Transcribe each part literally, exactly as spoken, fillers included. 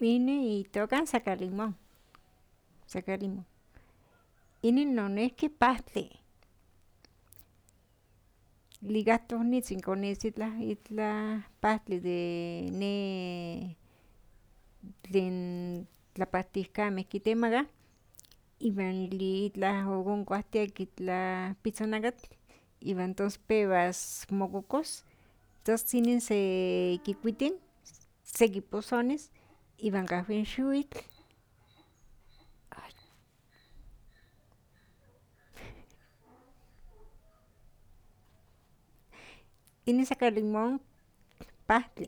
Ini itoka sacalimón, sacalimón. Ini nonehki pahtli. Ligahtohnitzin konis itlah itlah pahtli de ne tlen tlapahtihkameh kitemaka iwan li itlah okonkuahtiah itlah pitzonakatl iwan tos pewas mokokos, tos inin sekikuitin sekiposonis iwan kahwen xiwitl. Inin sacalimón pahtli,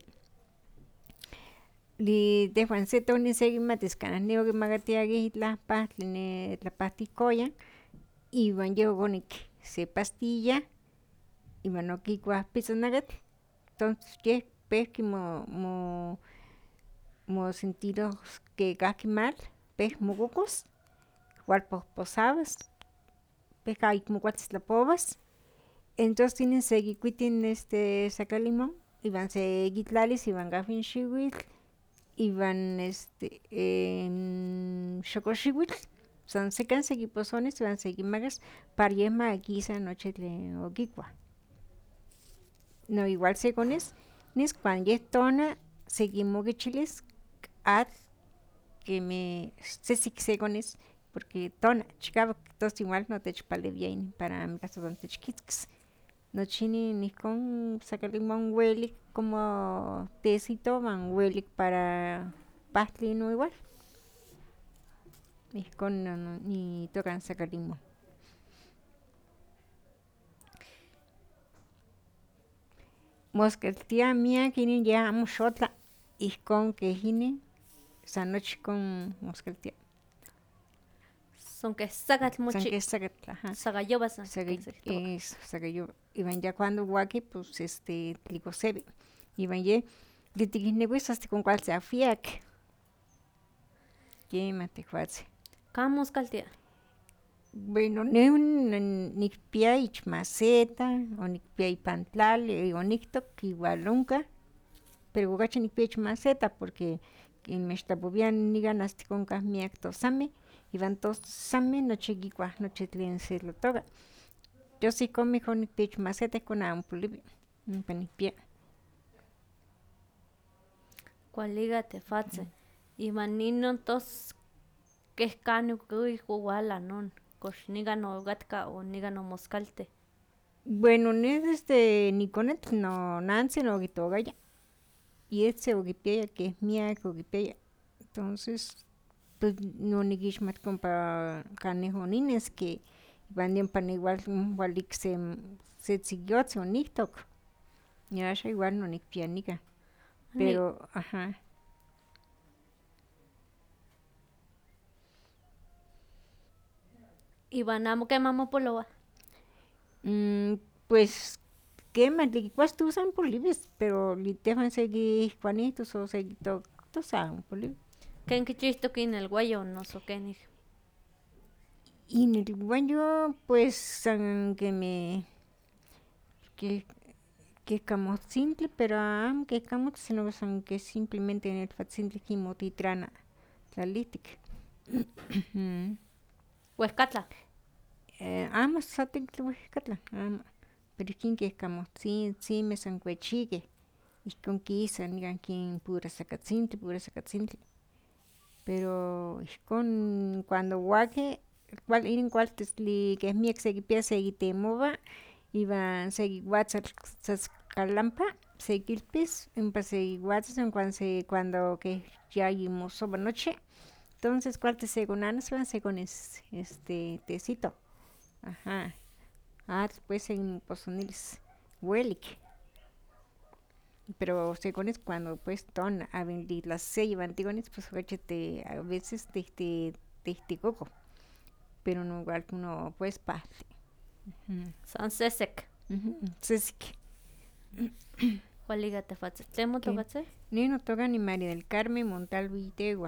li tehwan se tomin sekimatis kanah ne okimakatiakeh itlah pahtli ne tlapahtihkoyan iwan yeh okonik se pastilla iwan okikuah pitzonakatl tonces yeh pehki mo mo mosentiros ke kahki mal peh mokokos, walpohposawas, peh ayekmo kualtis tlapowas, entos inin sekikuitin este sacalimón iwan sekitlalis iwan kahwen xiwitl iwan este xokoxiwitl san sekan sekiposonis iwan sekimakas para yeh makisa nochi tlen okikuah. No igual sekonis cuando yeh tona sekimokichilis atl kemih sesek sekonis porque tona chikawak tos igual notechpalewia inin para amo san techkitzkis, nochi inin ihkon sacalimón welik como tecito iwan welik para pahtli ino igual, ihkon no itoka sacalimón. Moskaltia miak inin yeh amo xotla ihkon keh inin san nochi ihkon moskaltia. Son keh sakatl mochi. San keh sakatl, aha. Sakayowa san Saka- sekihtowa. eso sakayowa, iwan ya cuando waki pues este tliko iwan yeh de tikihnemis asta konkualtzi ahwiak, kiema tehwatzin. ¿Kan moskaltia? Bueno neh on- nikpia ich maceta, onikpia ipan tlali oniktok igual onkah, pero okachi nikpia ich maceta porque kinmixtlapowia nikan asta ihkon kah miak tosameh iwan tosameh nochi kikuah nochi tlen setlatoka, tos ihkon mejor nikpia ich maceta ihkon amo poliwi, ompa nikpia. Kualiga tehwatzin, iwan inon tos keh kanin okih owala non, kox nikan okatka o nikan omoskaltih. Bueno neh desde nikonetl nonantzin okitokaya, ietze okipiaya keh miak okipiaya, tonces pues nonikixmatka ompa kan neh onineski iwan de ompa igual omokualik se se tzikiyotzin oniktok, niaxa igual nonikpia nikan, pero aha. Iwan amo keman mopolowah. Mm pues kemah tlen kikuas tusan poliwis, pero tlen tehwan sekihkuanihtos o sekitoktos amo poliwi. ¿Ken kichihtok inelwayo noso kenih? Inelwayo pues san kemih keh kehkamohtzintli pero amo kehkamotl sino san keh simplemente netlatzintli kimotitrana tlalihtik. ¿Wehkatlah? Amo satektli wehkatlah, amo, pero ihkin kehkamohtzitzimeh san kuechikeh, ihkon kisa nikan ken pura sakatzintli, pura sakatzintli, pero ihkon cuando waki kuali inin kualtis tli keh miak sekipia sekitemowa iwan sekiwatza tlaxkalampa sekilpis ompa sekiwatzas cuando se cuando keh yayimosowa nochi, tonces kualtis sekonanas iwan sekonis este tecito, aha, atl pues sekinposonilis welik, pero sekonis cuando pues tona awintli las seis iwan tikonis pues okachi te a veces tehti tehtikoko, pero no igual no pues pahtli. San sesek. Sesek. Kualiga tehwatzin, ¿tlen motokatzin? Neh notoka ni María del Carmen Montalvo Itegua.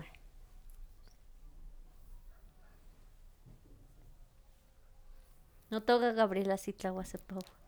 Notoka Gabriela Sitlawatzepowa.